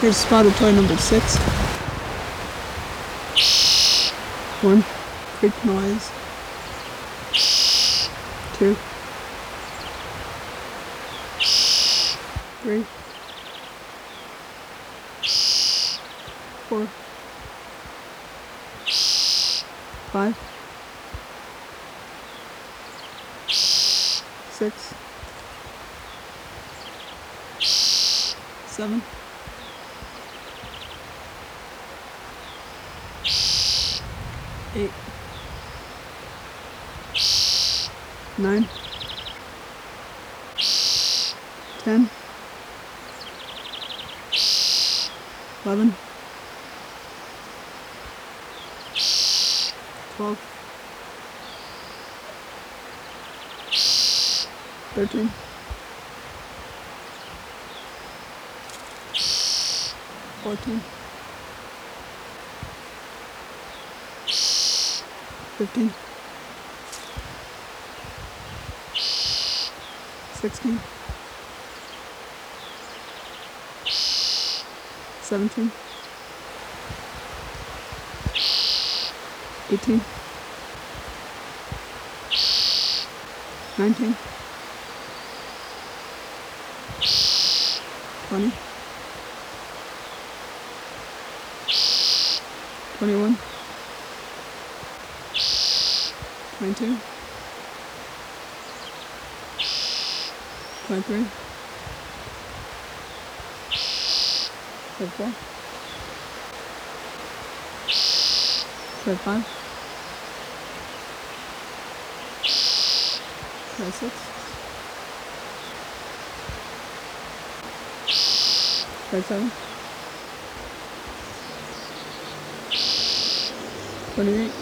Here's spotted toy number 6. 1. Creak noise. 2. 3. 4. 5. 6. 7. 8. 9. 10. 11. 12. 13. 14. 15. 16. 17. 18. 19. 20. 21. 22. 23. 24. 25. 26. 27. 28.